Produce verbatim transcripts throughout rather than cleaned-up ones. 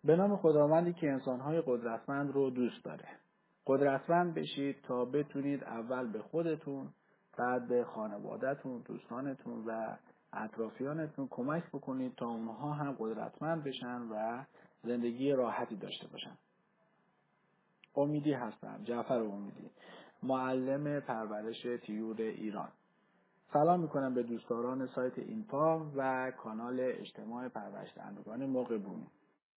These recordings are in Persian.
به نام خداوندی که انسانهای قدرتمند رو دوست داره. قدرتمند بشید تا بتونید اول به خودتون، بعد به خانواده‌تون، دوستانتون و اطرافیانتون کمک بکنید تا اونها هم قدرتمند بشن و زندگی راحتی داشته باشن. امیدی هستم، جعفر امیدی، معلم پرورش طیور ایران. سلام میکنم به دوستداران سایت اینپا و کانال اجتماع پرورش دهندگان مرغ بومی.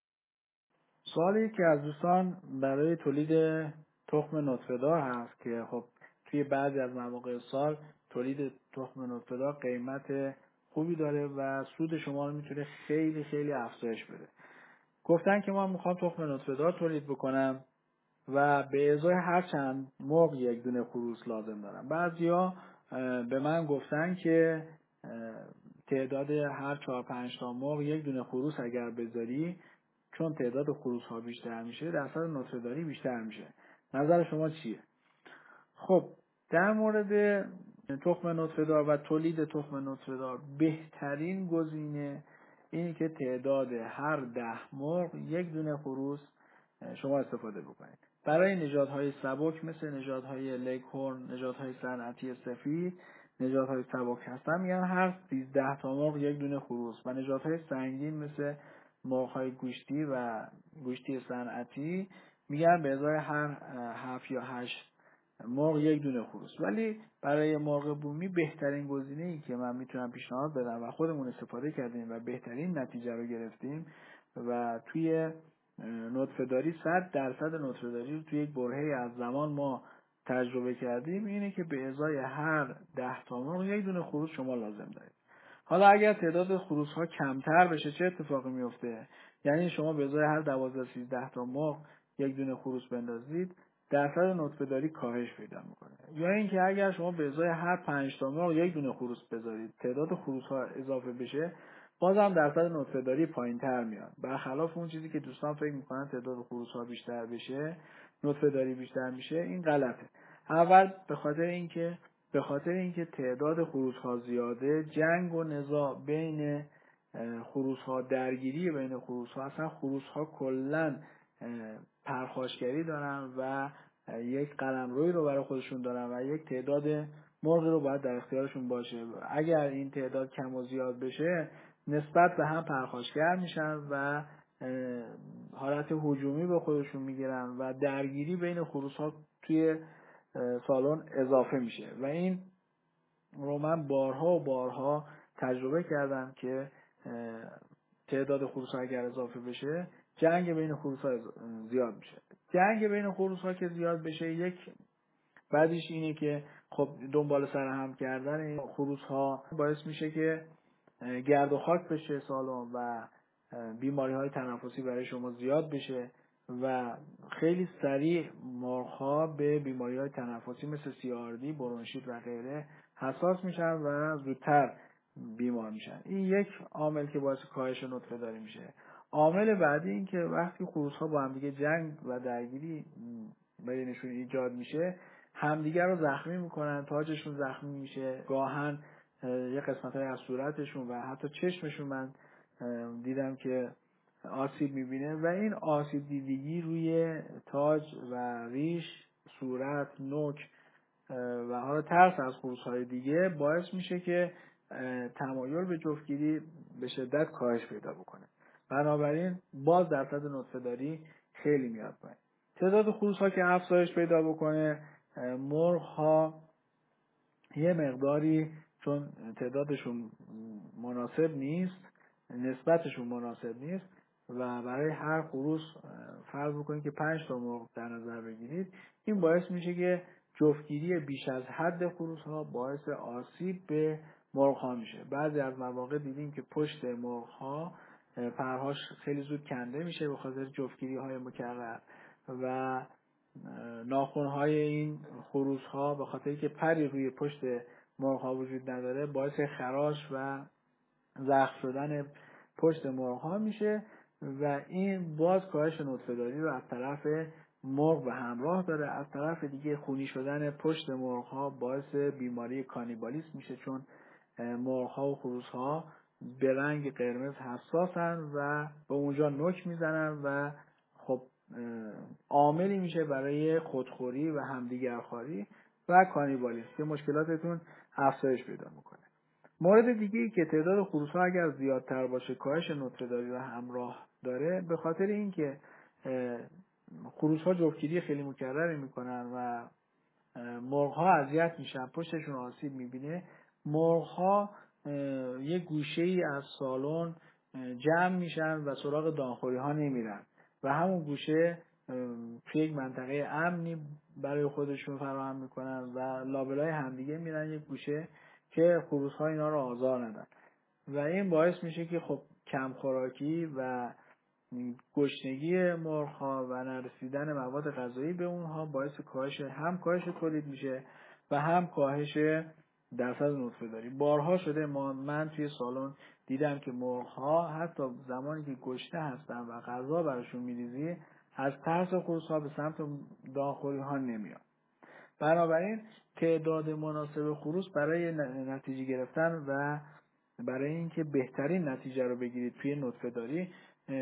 سوالی که از دوستان برای تولید تخم نطفه‌دار هست که خب توی بعضی از مواقع سال تولید تخم نطفه‌دار قیمت خوبی داره و سود شما رو میتونه خیلی خیلی افزایش بده. گفتن که ما میخوام تخم نطفه‌دار تولید بکنم و به ازای هر چند مرغ یک دونه خروس لازم دارم. بعضیا به من گفتن که تعداد هر چهار پنج تا مرغ یک دونه خروس اگر بذاری، چون تعداد خروس ها بیشتر میشه درصد نطفه‌داری بیشتر میشه. نظر شما چیه؟ خب در مورد تخم نطفه‌دار و تولید تخم نطفه‌دار بهترین گزینه اینه که تعداد هر ده مرغ یک دونه خروس شما استفاده بکنید. برای نژادهای سبک مثل نژادهای لگ‌هورن، نژادهای صنعتی سفید، نژادهای سبک هستن میگن هر سیزده تا مرغ یک دونه خروس و نژادهای سنگین مثل مرغ‌های گوشتی و گوشتی صنعتی میگن به ازای هر هفت یا هشت مرغ یک دونه خروس. ولی برای مرغ بومی بهترین گزینه ای که من میتونم پیشنهاد بدم و خودمون استفاده کردیم و بهترین نتیجه رو گرفتیم و توی نطفه‌داری صد درصد نطفه‌داری رو توی یک برهه‌ای از زمان ما تجربه کردیم اینه که به ازای هر ده تا مرغ یک دونه خروس شما لازم دارید. حالا اگر تعداد خروس ها کمتر بشه چه اتفاقی میفته؟ یعنی شما به ازای هر دوازده سیزده تا مرغ یک دونه خروس بندازید، درصد نطفه‌داری کاهش پیدا میکنه. یا اینکه اگر شما به ازای هر پنج تا مرغ یک دونه خروس بذارید، تعداد خروس ها اضافه بشه، بازم درصد نطفه‌داری پایین‌تر میاد. برخلاف اون چیزی که دوستان فکر میکنن تعداد خروس ها بیشتر بشه، نطفه‌داری بیشتر میشه، این غلطه. اول به خاطر اینکه به خاطر اینکه تعداد خروس ها زیاده، جنگ و نزاع بین خروس ها، درگیری بین خروس ها، اصلا خروس ها کلاً پرخاشگری دارن و یک قلمروی رو برای خودشون دارن و یک تعداد مرغ رو باید در اختیارشون باشه. اگر این تعداد کم و زیاد بشه نسبت به هم پرخاشگر میشن و حالت هجومی به خودشون میگیرن و درگیری بین خروس ها توی سالن اضافه میشه و این رو من بارها و بارها تجربه کردم که تعداد خروس ها اگر اضافه بشه جنگ بین خروس ها زیاد میشه. جنگ بین خروس ها که زیاد بشه یک بعدش اینه که خب دنبال سر هم کردن این خروس ها باعث میشه که گرد و خاک بشه سالن و بیماری های تنفسی برای شما زیاد بشه و خیلی سریع مرغ ها به بیماری های تنفسی مثل سی آر دی، برونشیت و غیره حساس میشن و زودتر بیمار میشن. این یک عامل که باعث کاهش نطفه‌داری میشه. عامل بعدی این که وقتی خروس ها با هم دیگه جنگ و درگیری بینشون ایجاد میشه، همدیگر رو زخمی میکنن، تاجشون زخمی میشه، گاهن یه قسمت های از صورتشون و حتی چشمشون من دیدم که آسیب میبینه و این آسیب دیدگی روی تاج و ریش، صورت، نوک و حالا ترس از خروس های دیگه باعث میشه که تمایل به جفتگیری به شدت کاهش پیدا بکنه. بنابراین باز درصد نطفه‌داری خیلی میاد پایین. تعداد خروس ها که افزایش پیدا بکنه، مرغ ها یه مقداری چون تعدادشون مناسب نیست، نسبتشون مناسب نیست و برای هر خروس فرض بکنید که پنج تا مرغ در نظر بگیرید، این باعث میشه که جفتگیری بیش از حد خروس ها باعث آسیب به مرغ ها میشه. بعضی از مواقع دیدیم که پشت مرغ ها پرهاش خیلی زود کنده میشه به خاطر جفتگیری های مکرر و ناخن‌های این خروس ها به خاطر که پری روی پشت مرغ ها وجود نداره باعث خراش و زخم شدن پشت مرغ ها میشه و این باز کاهش نطفه‌داری رو از طرف مرغ به همراه داره. از طرف دیگه خونی شدن پشت مرغ ها باعث بیماری کانیبالیسم میشه چون مرغ ها و خروس ها به رنگ قرمز حساسن و به اونجا نوک میزنن و خب عاملی میشه برای خودخوری و همدیگرخواری و کانیبالیسم که مشکلاتتون افزایش پیدا میکنه. مورد دیگه ای که تعداد خروس ها اگر زیادتر باشه کاهش نطفه‌داری رو همراه داره، به خاطر اینکه خروس ها جفتگیری خیلی مکرری میکنن و مرغ ها اذیت میشن، پشتشون آسیب میبینه، مرغ ها یه گوشه ای از سالن جمع میشن و سراغ دانخوری ها نمیرن و همون گوشه توی یک منطقه امنی برای خودشون فراهم میکنن و لابلای همدیگه میرن یک گوشه که خروس ها اینا رو آزار ندن و این باعث میشه که خب کم خوراکی و گشنگی مرغ‌ها و نرسیدن مواد غذایی به اونها باعث کاهش هم کاهش تولید میشه و هم کاهش درصد نطفه‌داری. بارها شده ما من توی سالن دیدم که مرغ‌ها حتی زمانی که گشنه هستن و غذا براشون میریزی از ترس خروس‌ها به سمت دانخوری ها نمیاد. بنابراین تعداد مناسب خروس برای نتیجه گرفتن و برای اینکه بهترین نتیجه رو بگیرید توی نطفه‌داری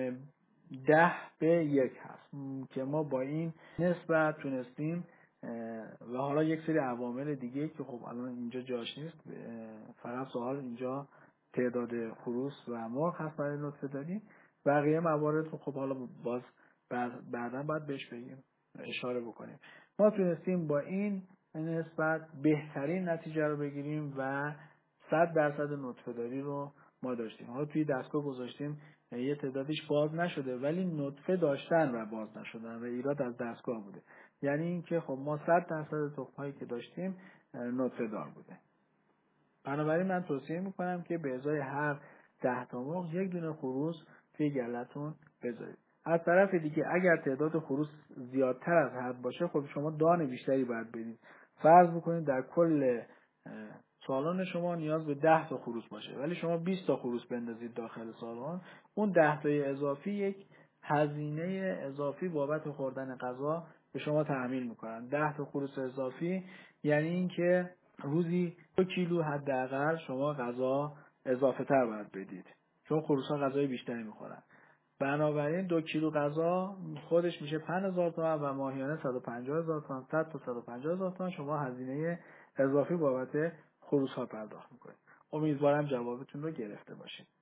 ده به یک هست که ما با این نسبت تونستیم و حالا یک سری عوامل دیگه که خب الان اینجا جاش نیست، فقط سوال اینجا تعداد خروس و مرغ هست برای نطفه‌داری. بقیه موارد رو خب حالا باز بعدا باید بهش بگیم اشاره بکنیم. ما تونستیم با این نسبت بهترین نتیجه رو بگیریم و صد درصد نطفه‌داری رو ما داشتیم. حالا توی دستگاه گذاشتیم یه تعدادش باز نشده ولی نطفه داشتن و باز نشدن و ایراد از دستگاه بوده. یعنی اینکه خب ما صد درصد تخم‌هایی که داشتیم نطفه دار بوده. بنابراین من توصیه میکنم که به ازای هر ده تا مرغ یک دونه خروس توی گله‌تون بذارید. از طرف دیگه اگر تعداد خروس زیادتر از حد باشه خب شما دان بیشتری باید بدید. فرض بکنید در کل سالن شما نیاز به ده تا خروس باشه ولی شما بیست تا خروس بندازید داخل سالن، اون ده تای اضافی یک هزینه اضافی بابت خوردن غذا به شما تحمیل میکنن. ده تا خروس اضافی یعنی اینکه روزی دو کیلو حداقل شما غذا اضافه تر باید بدید چون خروس ها غذای بیشتری میخورن. بنابراین دو کیلو غذا خودش میشه پنج هزار تومان و ماهیانه صد و پنجاه هزار تومان، صد تا صد و پنجاه هزار تومان شما هزینه اضافی بابت خروس ها پرداخت میکنید. امیدوارم جوابتون رو گرفته باشید.